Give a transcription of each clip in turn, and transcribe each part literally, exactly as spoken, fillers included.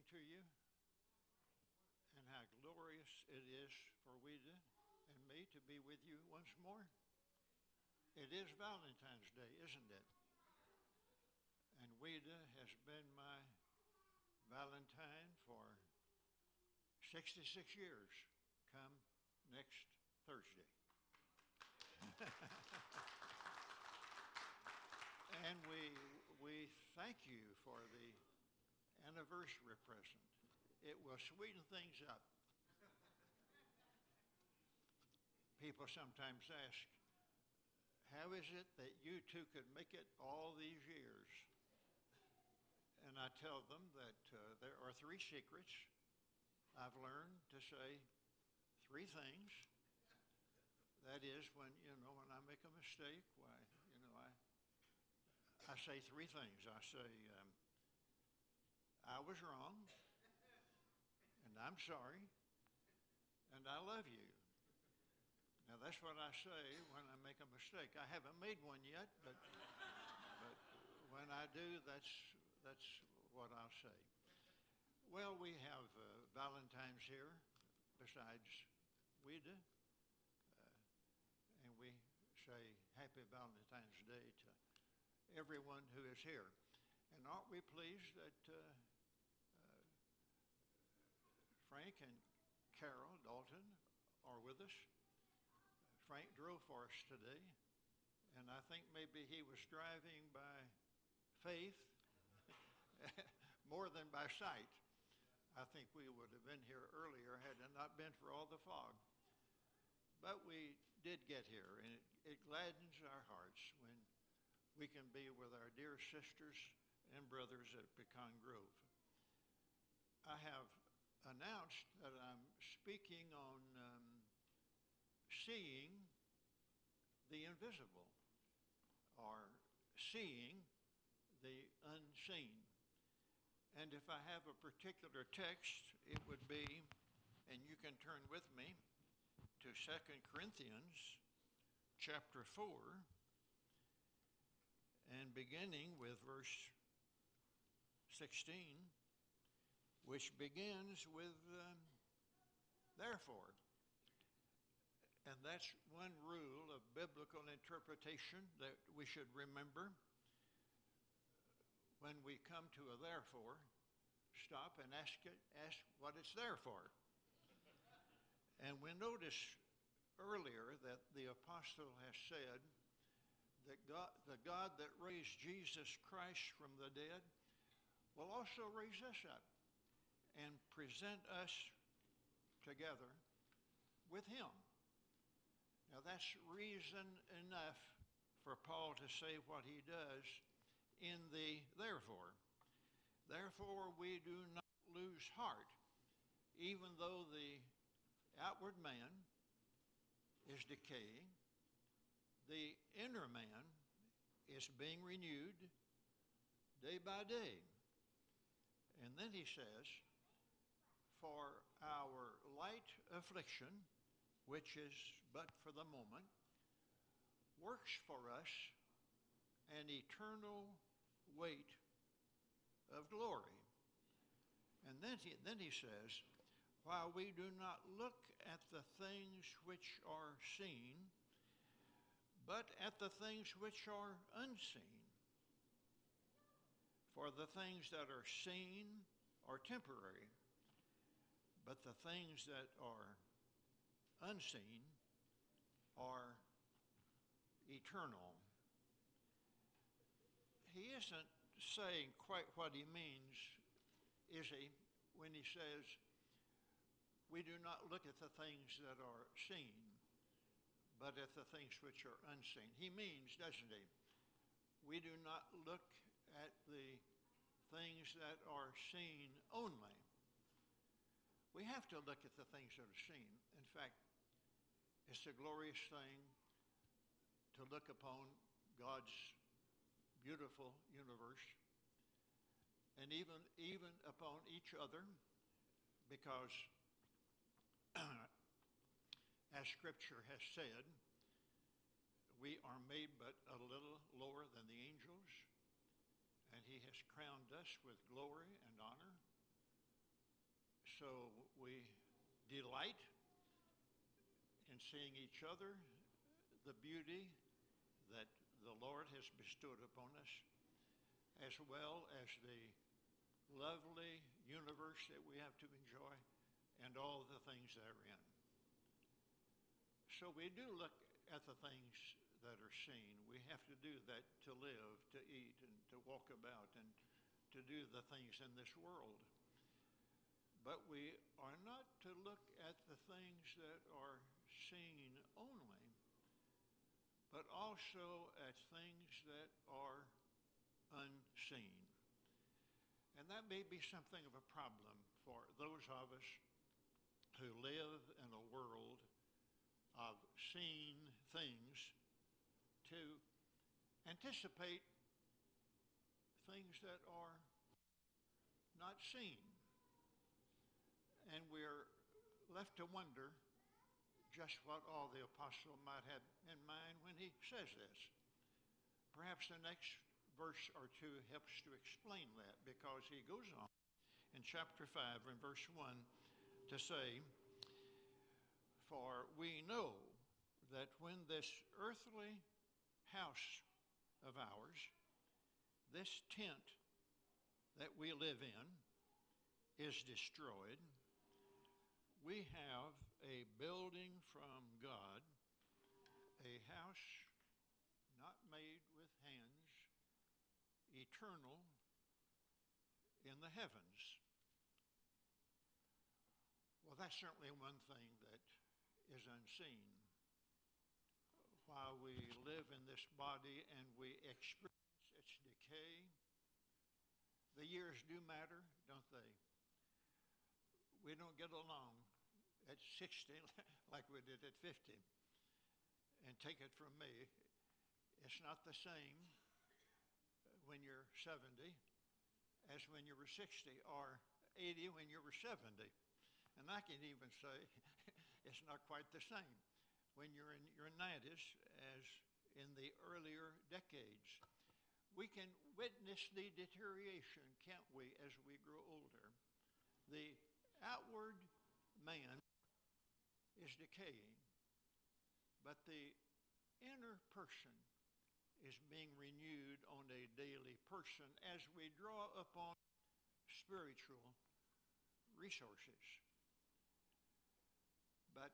to you, and how glorious it is for Wida and me to be with you once more. It is Valentine's Day, isn't it? And Wida has been my Valentine for sixty-six years, come next Thursday. And we, we thank you for the anniversary present. It will sweeten things up. People sometimes ask, how is it that you two could make it all these years? And I tell them that uh, there are three secrets. I've learned to say three things. That is, when, you know, when I make a mistake, why, you know, I, I say three things. I say, um, I was wrong, and I'm sorry, and I love you. Now, that's what I say when I make a mistake. I haven't made one yet, but, but when I do, that's, that's what I'll say. Well, we have uh, Valentine's here, besides Wida, uh, and we say Happy Valentine's Day to everyone who is here. And aren't we pleased that uh, uh, Frank and Carol Dalton are with us? Frank drove for us today, and I think maybe he was driving by faith more than by sight. I think we would have been here earlier had it not been for all the fog. But we did get here, and it, it gladdens our hearts when we can be with our dear sisters and brothers at Pecan Grove. I have announced that I'm speaking on um, seeing the invisible, or seeing the unseen. And if I have a particular text, it would be, and you can turn with me to Second Corinthians chapter four, and beginning with verse sixteen, which begins with um, therefore. And that's one rule of biblical interpretation that we should remember. When we come to a therefore, stop and ask it, ask what it's there for. And we notice earlier that the apostle has said that God, the God that raised Jesus Christ from the dead will also raise us up and present us together with him. Now that's reason enough for Paul to say what he does in the therefore. Therefore we do not lose heart, even though the outward man is decaying, the inner man is being renewed day by day. And then he says, for our light affliction, which is but for the moment, works for us an eternal weight of glory. And then he, then he says, while we do not look at the things which are seen, but at the things which are unseen. For the things that are seen are temporary, but the things that are unseen are eternal. He isn't saying quite what he means, is he, when he says, we do not look at the things that are seen, but at the things which are unseen. He means, doesn't he, we do not look at the things that are seen only. We have to look at the things that are seen. In fact, it's a glorious thing to look upon God's beautiful universe, and even, even upon each other, because as Scripture has said, we are made but a little lower than the angels, and he has crowned us with glory and honor. so we delight in seeing each other, the beauty that the Lord has bestowed upon us, as well as the lovely universe that we have to enjoy and all the things therein. So we do look at the things that are seen. We have to do that to live, to eat, and to walk about, and to do the things in this world. But we are not to look at the things that are seen only, but also at things that are unseen. And that may be something of a problem for those of us who live in a world of seen things, to anticipate things that are not seen. And we're left to wonder just what all the apostle might have in mind when he says this. Perhaps the next verse or two helps to explain that, because he goes on in chapter five and verse one to say, "For we know that when this earthly house of ours, this tent that we live in, is destroyed, we have a building from God, a house not made with hands, eternal in the heavens." Well, that's certainly one thing that is unseen. While we live in this body and we experience its decay, the years do matter, don't they? We don't get along at sixty like we did at fifty. And take it from me, it's not the same when you're seventy as when you were sixty, or eighty when you were seventy. And I can even say it's not quite the same when you're in your nineties as in the earlier decades. We can witness the deterioration, can't we, as we grow older? The outward man is decaying, but the inner person is being renewed on a daily person as we draw upon spiritual resources. But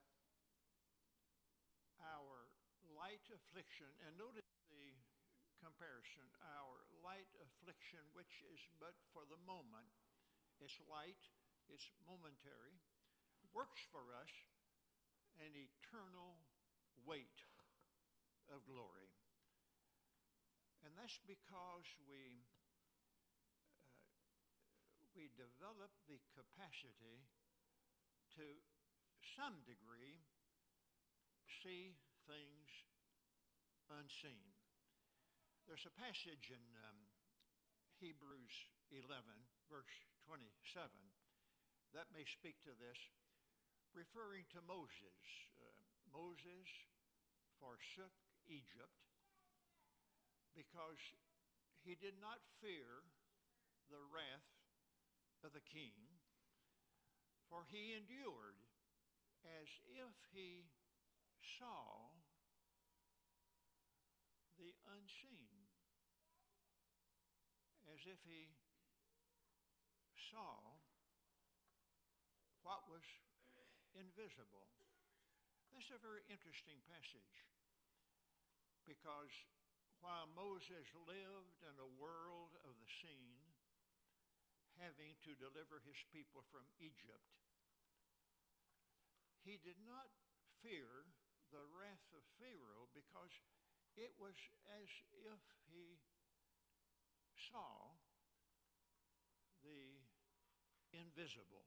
our light affliction, and notice the comparison, our light affliction, which is but for the moment, it's light, it's momentary, works for us an eternal weight of glory. And that's because we uh, we develop the capacity to some degree see things unseen. There's a passage in um, Hebrews eleven, verse twenty-seven, that may speak to this, referring to Moses. Uh, Moses forsook Egypt because he did not fear the wrath of the king, for he endured as if he saw the unseen, as if he saw what was invisible. This is a very interesting passage, because while Moses lived in a world of the seen, having to deliver his people from Egypt, he did not fear the wrath of Pharaoh, because it was as if he saw the invisible.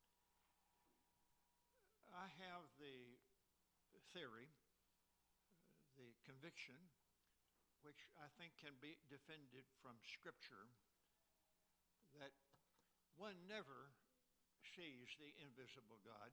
I have the theory, the conviction, which I think can be defended from Scripture, that one never sees the invisible God,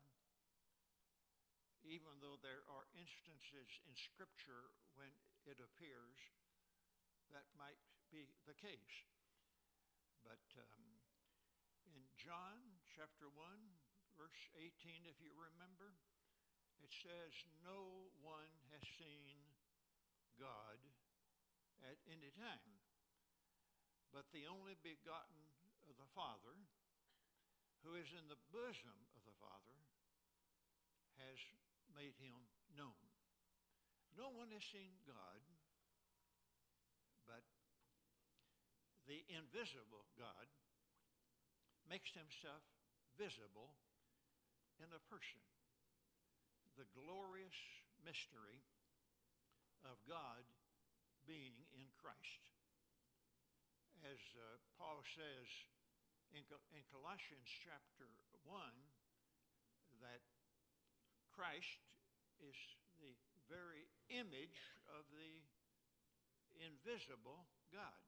even though there are instances in Scripture when it appears that might be the case. But um, in John chapter one, verse eighteen, if you remember, it says, no one has seen God at any time, but the only begotten of the Father, who is in the bosom of the Father, has made him known. No one has seen God, but the invisible God makes himself visible in a person. The glorious mystery of God being in Christ. As uh, Paul says in, in Colossians chapter one, that Christ is the very image of the invisible God.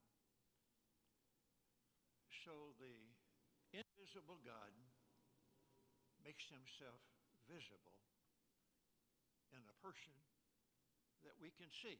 So the invisible God makes himself visible in a person that we can see.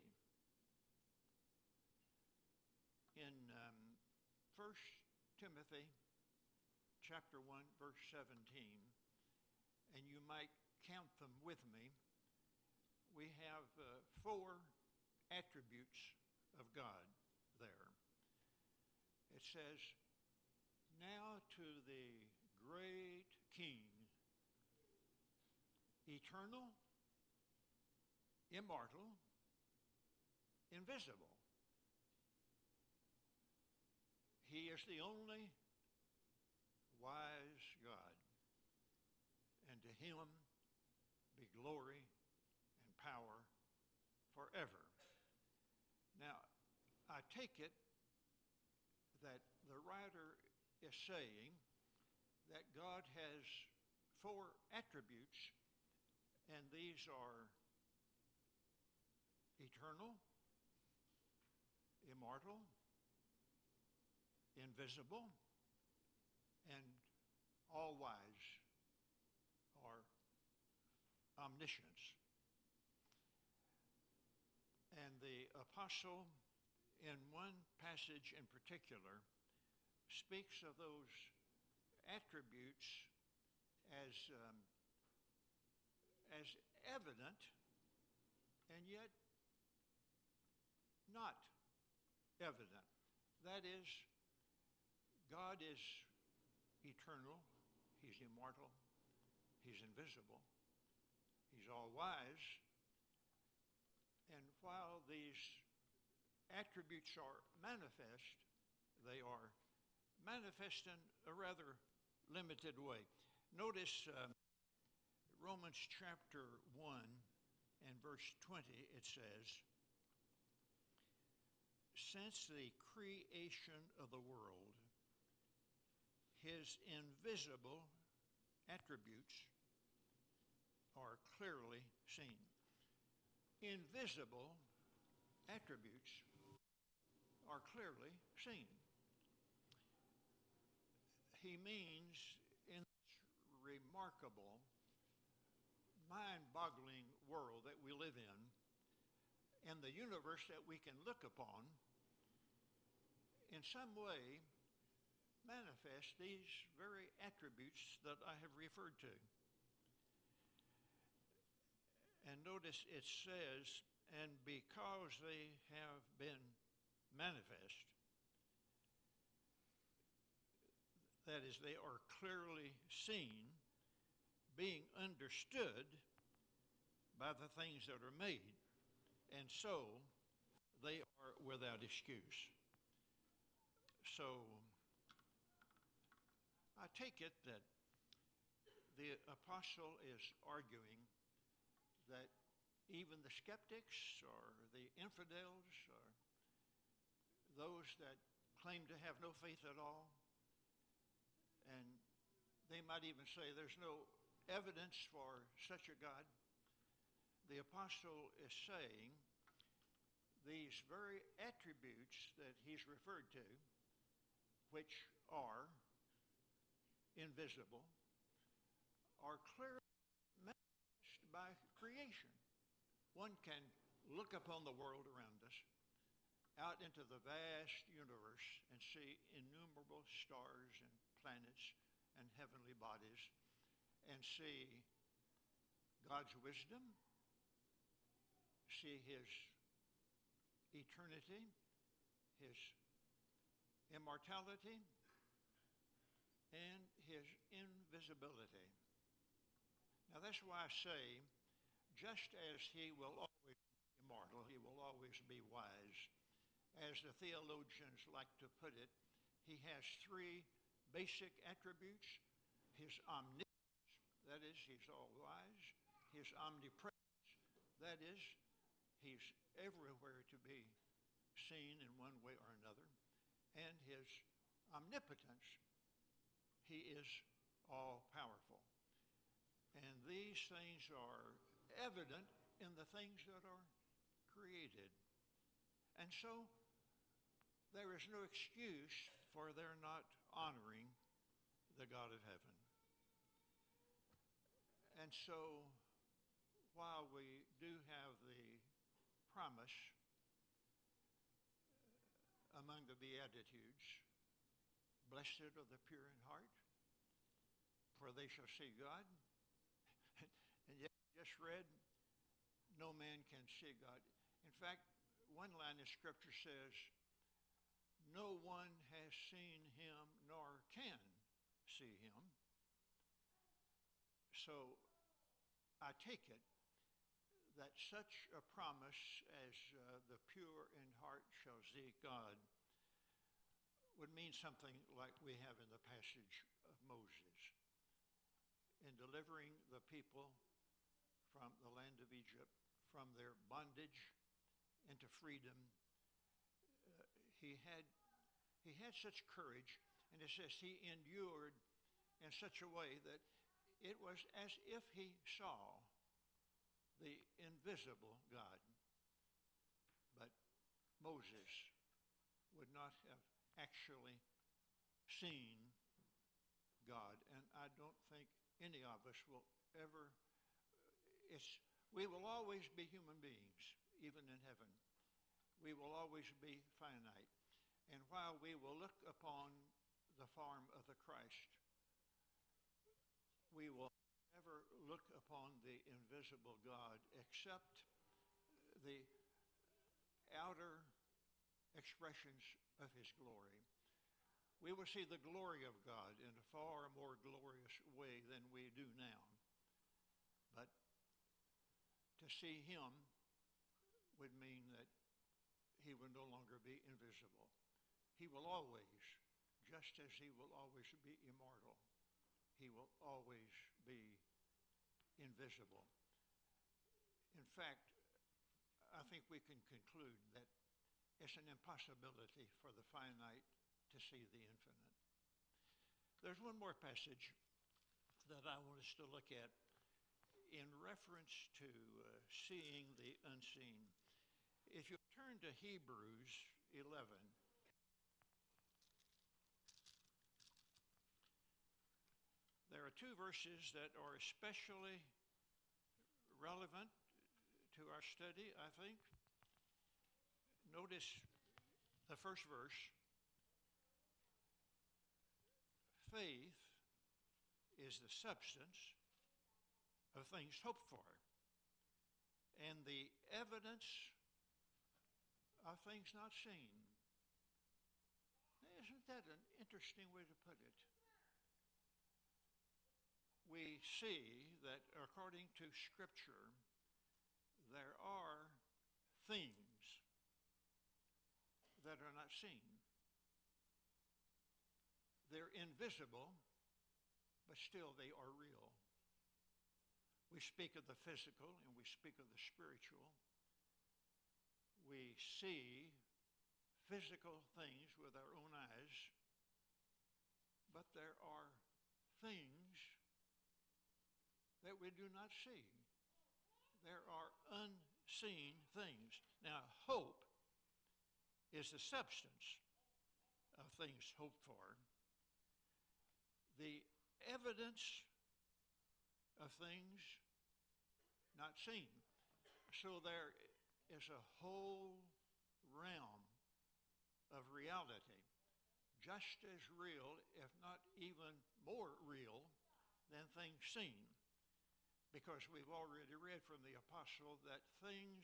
In um, First Timothy chapter one, verse seventeen, and you might count them with me, we have uh, four attributes of God there. It says, now to the great King, eternal, immortal, invisible. He is the only wise God, and to him be glory and power forever. Now, I take it that the writer is saying that God has four attributes, and these are eternal, immortal, invisible, and all-wise, or omniscience. And the apostle, in one passage in particular, speaks of those attributes as, um, as evident and yet not evident. That is, God is eternal, he's immortal, he's invisible, he's all-wise, and while these attributes are manifest, they are manifest in a rather limited way. Notice um, Romans chapter one and verse twenty, it says, since the creation of the world, his invisible attributes are clearly seen. Invisible attributes are clearly seen. He means in this remarkable, mind-boggling world that we live in, and the universe that we can look upon, in some way manifest these very attributes that I have referred to. And notice it says, and because they have been manifest, that is, they are clearly seen, being understood by the things that are made, and so they are without excuse. So I take it that the apostle is arguing that even the skeptics or the infidels or those that claim to have no faith at all, and they might even say there's no evidence for such a God, the apostle is saying these very attributes that he's referred to, which are invisible, are clearly manifest by creation. One can look upon the world around us, out into the vast universe, and see innumerable stars and planets and heavenly bodies, and see God's wisdom, see his eternity, his immortality, and his invisibility. Now that's why I say, just as he will always be immortal, he will always be wise, as the theologians like to put it, he has three basic attributes: his omniscience, that is, he's all wise; his omnipresence, that is, he's everywhere to be seen in one way or another; and his omnipotence, he is all powerful. And these things are evident in the things that are created. And so there is no excuse for their not honoring the God of heaven. And so while we do have the promise among the Beatitudes, blessed are the pure in heart, for they shall see God. And yet we just read, no man can see God. In fact, one line of scripture says, no one has seen him nor can see him. So I take it that such a promise as uh, the pure in heart shall see God would mean something like we have in the passage of Moses. In delivering the people from the land of Egypt, from their bondage into freedom, uh, he had he had such courage, and it says he endured in such a way that it was as if he saw the invisible God. But Moses would not have actually seen God, and I don't think any of us will ever. It's, we will always be human beings, even in heaven. We will always be finite. And while we will look upon the form of the Christ, we will never look upon the invisible God except the outer expressions of his glory. We will see the glory of God in a far more glorious way than we do now. But to see him would mean that he will no longer be invisible. He will always, just as he will always be immortal, he will always be invisible. In fact, I think we can conclude that it's an impossibility for the finite to see the infinite. There's one more passage that I want us to look at in reference to uh, seeing the unseen. If you turn to Hebrews eleven, there are two verses that are especially relevant to our study, I think. Notice the first verse. Faith is the substance of things hoped for, and the evidence of things not seen. Isn't that an interesting way to put it? We see that according to Scripture, there are things that are not seen. They're invisible, but still they are real. We speak of the physical and we speak of the spiritual. We see physical things with our own eyes, but there are things that we do not see. There are unseen things. Now, hope is the substance of things hoped for. The evidence of things not seen. So there is a whole realm of reality, just as real, if not even more real, than things seen, because we've already read from the apostle that things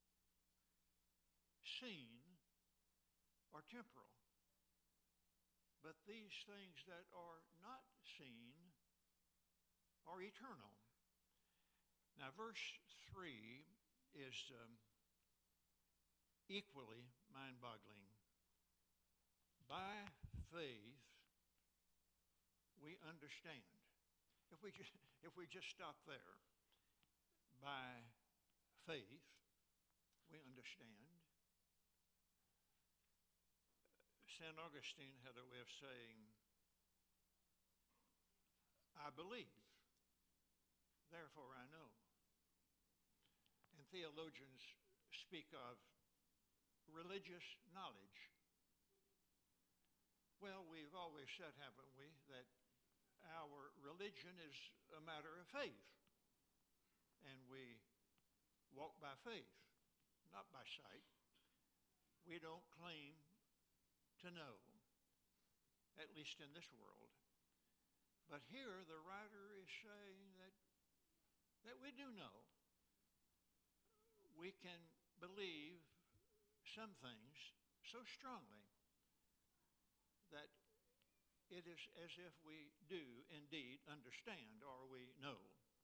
seen are temporal, but these things that are not seen are eternal. Now, verse three is um, equally mind-boggling. By faith, we understand. If we just, if we just stop there, by faith, we understand. Saint Augustine had a way of saying, I believe, therefore I know. And theologians speak of religious knowledge. Well, we've always said, haven't we, that our religion is a matter of faith. And we walk by faith, not by sight. We don't claim to know, at least in this world. But here the writer is saying that, that we do know. We can believe some things so strongly that it is as if we do indeed understand, or we know.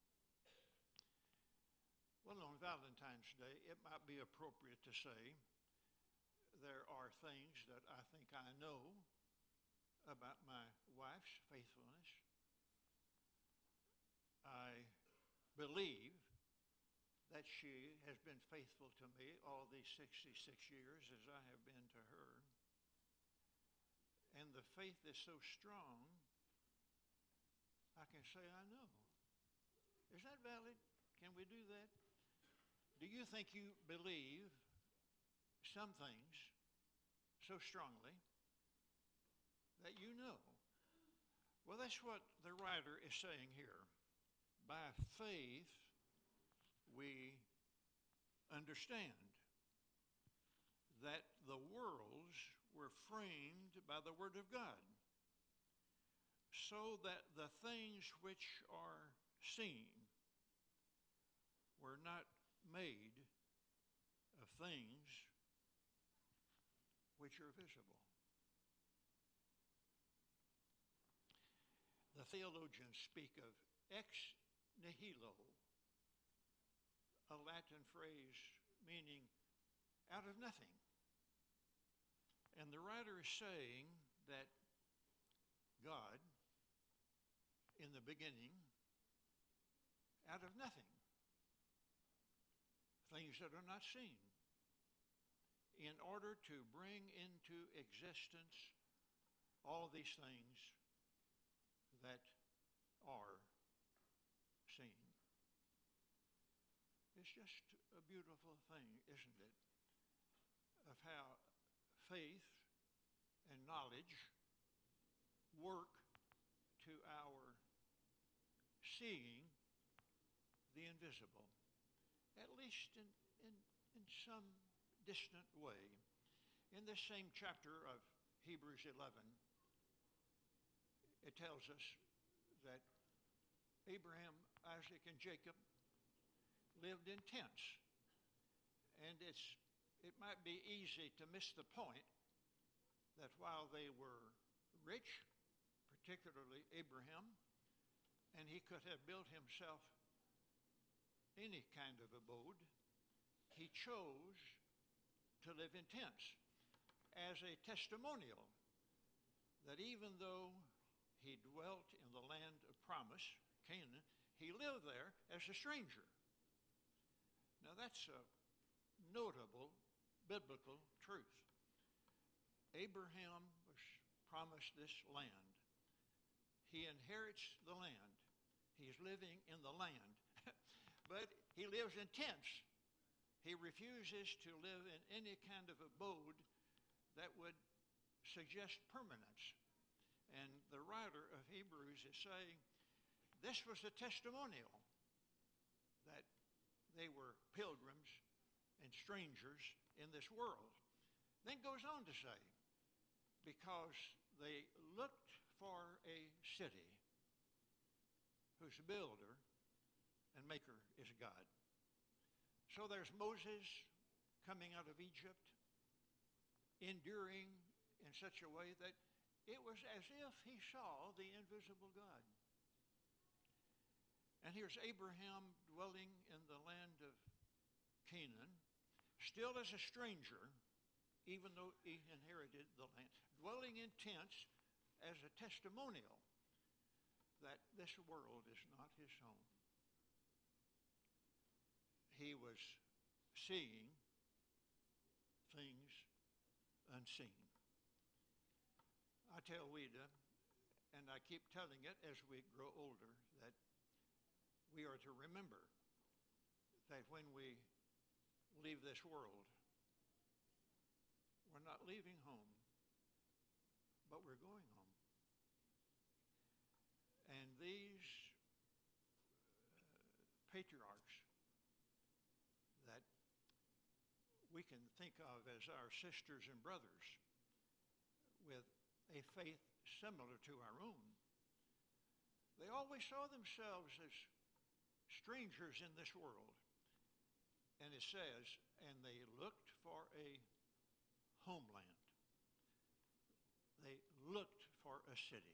Well, on Valentine's Day, it might be appropriate to say there are things that I think I know about my wife's faithfulness. I believe that she has been faithful to me all these sixty-six years as I have been to her. And the faith is so strong, I can say I know. Is that valid? Can we do that? Do you think you believe some things so strongly that you know? Well, that's what the writer is saying here. By faith, we understand that the worlds were framed by the Word of God, so that the things which are seen were not made of things which are visible. The theologians speak of ex nihilo, a Latin phrase meaning out of nothing. And the writer is saying that God, in the beginning, out of nothing, things that are not seen, in order to bring into existence all of these things that are seen. It's just a beautiful thing, isn't it, of how faith and knowledge work to our seeing the invisible, at least in, in, in some distant way. In this same chapter of Hebrews eleven, it tells us that Abraham, Isaac, and Jacob lived in tents. And it's, it might be easy to miss the point that while they were rich, particularly Abraham, and he could have built himself any kind of abode, he chose to live in tents as a testimonial that even though he dwelt in the land of promise, Canaan, he lived there as a stranger. Now that's a notable biblical truth. Abraham was promised this land. He inherits the land. He's living in the land. But he lives in tents. He refuses to live in any kind of abode that would suggest permanence. And the writer of Hebrews is saying this was a testimonial that they were pilgrims and strangers in this world. Then goes on to say, because they looked for a city whose builder and maker is God. So there's Moses coming out of Egypt, enduring in such a way that it was as if he saw the invisible God. And here's Abraham dwelling in the land of Canaan, still as a stranger, even though he inherited the land, dwelling in tents as a testimonial that this world is not his home. He was seeing things unseen. I tell Wida, and I keep telling it as we grow older, that we are to remember that when we leave this world, we're not leaving home, but we're going home. And these uh, patriarchs that we can think of as our sisters and brothers with a faith similar to our own, they always saw themselves as strangers in this world. And it says, and they looked for a homeland. They looked for a city.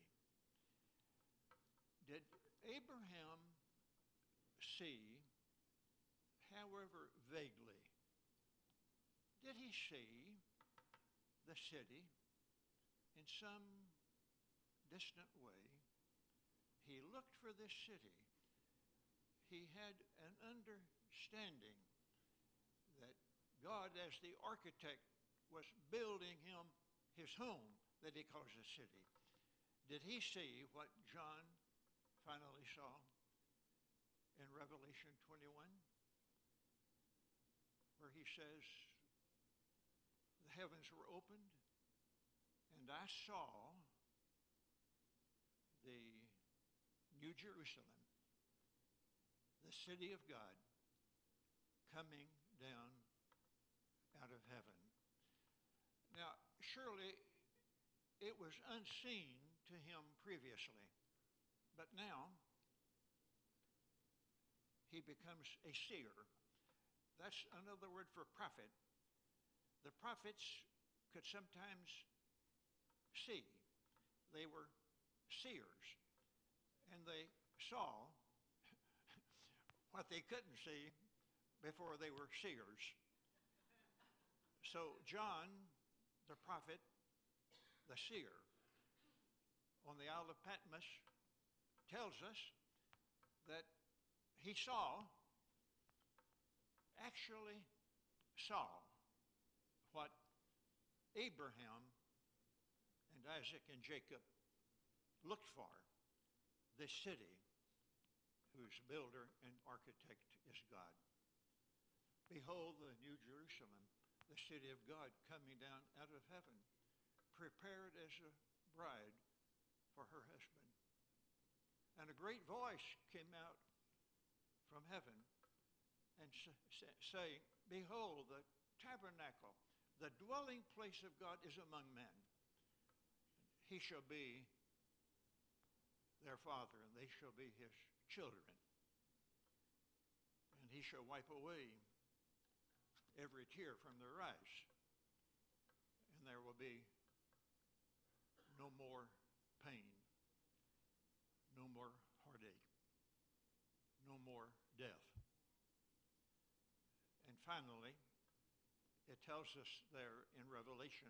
Did Abraham see, however vaguely, did he see the city in some distant way? He looked for this city. He had an understanding that God, as the architect, was building him his home that he calls a city. Did he see what John finally saw in Revelation twenty-one, where he says, the heavens were opened, and I saw the New Jerusalem, the city of God, coming down out of heaven. Now, surely it was unseen to him previously, but now he becomes a seer. That's another word for prophet. The prophets could sometimes see. They were seers, and they saw what they couldn't see before they were seers. So John, the prophet, the seer, on the Isle of Patmos, tells us that he saw, actually saw, what Abraham and Isaac and Jacob looked for, this city whose builder and architect is God. Behold, the New Jerusalem, the city of God, coming down out of heaven, prepared as a bride for her husband. And a great voice came out from heaven and saying, behold, the tabernacle, the dwelling place of God is among men. He shall be their father, and they shall be his children. And he shall wipe away every tear from their eyes. And there will be no more pain, no more heartache, no more death. And finally, it tells us there in Revelation,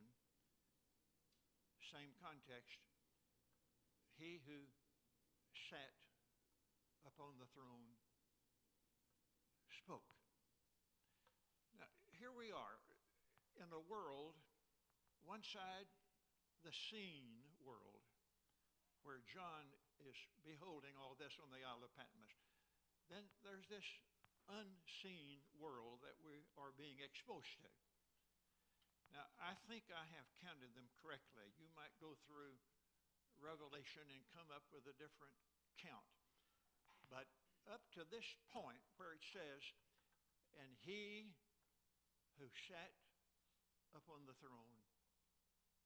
same context, he who sat upon the throne spoke. Now, here we are in a world, one side, the seen world, where John is beholding all this on the Isle of Patmos. Then there's this unseen world that we are being exposed to. Now, I think I have counted them correctly. You might go through Revelation and come up with a different count. But up to this point where it says, and he who sat upon the throne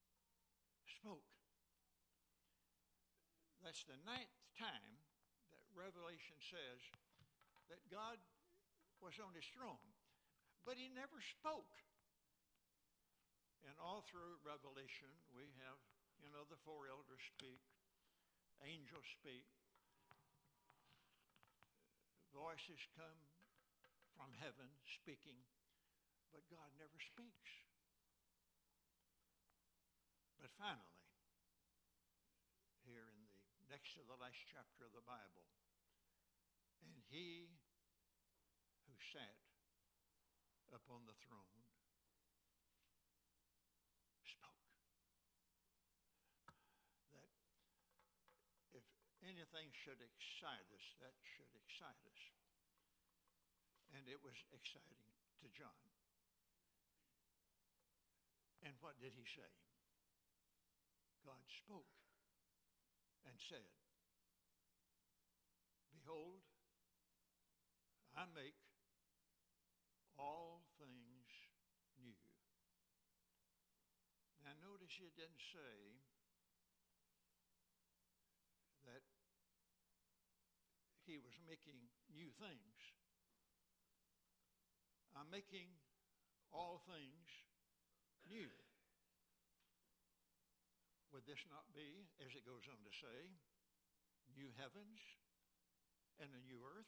spoke. That's the ninth time that Revelation says that God was on his throne, but he never spoke. And all through Revelation, we have, you know, the four elders speak, angels speak, voices come from heaven speaking, but God never speaks. But finally, here in the next to the last chapter of the Bible, and he who sat upon the throne spoke. That if anything should excite us, that should excite us. And it was exciting to John. And what did he say? God spoke and said, "Behold, I make all things new." Now notice he didn't say that he was making new things. I'm making all things new. Would this not be, as it goes on to say, new heavens and a new earth?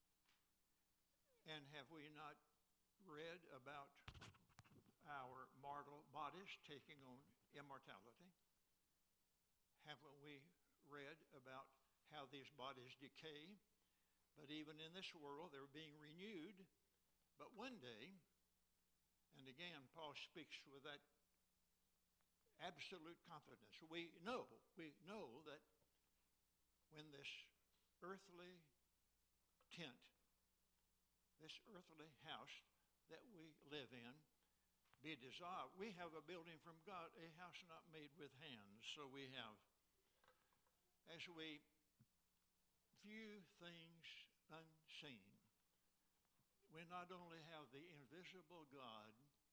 And have we not read about our mortal bodies taking on immortality? Haven't we read about how these bodies decay? But even in this world, they're being renewed. But one day, and again, Paul speaks with that absolute confidence. We know, we know that when this earthly tent, this earthly house that we live in, be dissolved, we have a building from God, a house not made with hands. So we have, as we view things unseen, we not only have the invisible God,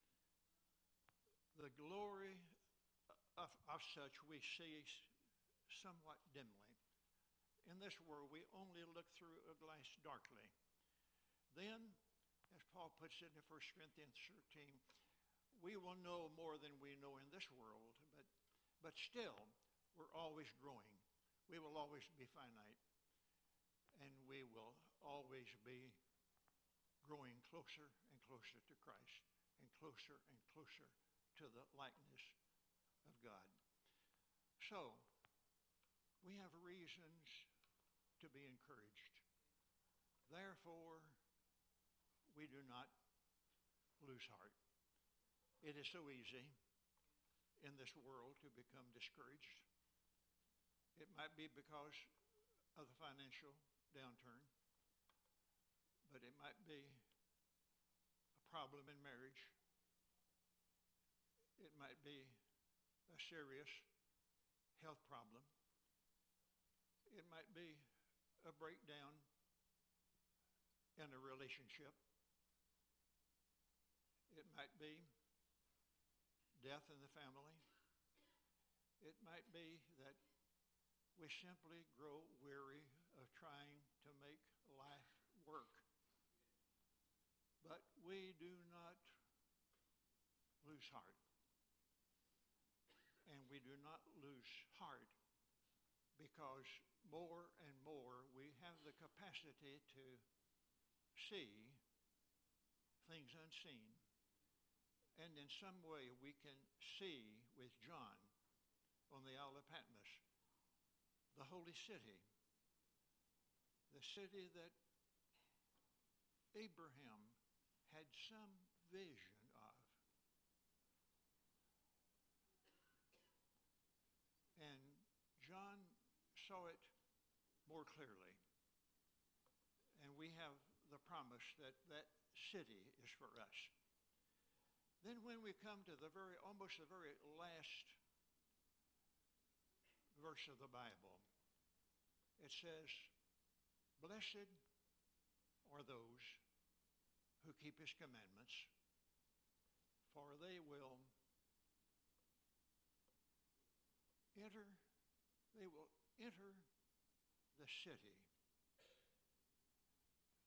the glory of, of such we see somewhat dimly. In this world, we only look through a glass darkly. Then, as Paul puts it in First Corinthians thirteen, we will know more than we know in this world, but, but still, we're always growing. We will always be finite, and we will always be growing closer and closer to Christ, and closer and closer to the likeness of God. So, we have reasons to be encouraged. Therefore, we do not lose heart. It is so easy in this world to become discouraged. It might be because of the financial downturn, but it might be a problem in marriage. It might be a serious health problem. It might be a breakdown in a relationship. It might be death in the family. It might be that we simply grow weary of trying to make life work. But we do not lose heart. And we do not lose heart because more and more we have the capacity to see things unseen. And in some way we can see with John on the Isle of Patmos the holy city, the city that Abraham had some vision of. And John saw it more clearly. And we have the promise that that city is for us. Then when we come to the very, almost the very last verse of the Bible, it says, "Blessed are those who keep his commandments, for they will enter, they will enter the city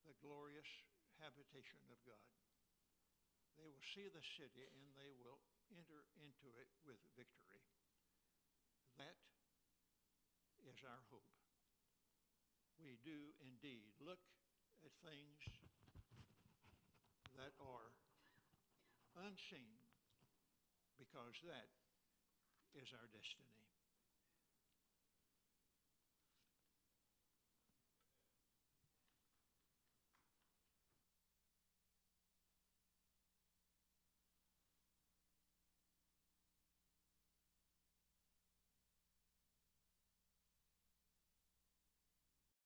the glorious habitation of God. They will see the city and they will enter into it with victory. That is our hope. We do indeed look at things that are unseen because that is our destiny.